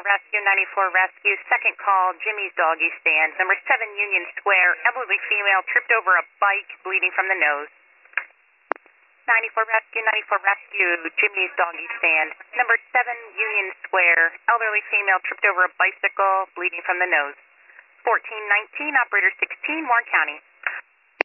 Rescue, 94 Rescue. Second call, Jimmy's Doggy Stand. Number 7 Union Square. Elderly female tripped over a bike, bleeding from the nose. 94 Rescue, 94 Rescue. Jimmy's Doggy Stand. Number 7 Union Square. Elderly female tripped over a bicycle, bleeding from the nose. 1419, Operator 16, Warren County.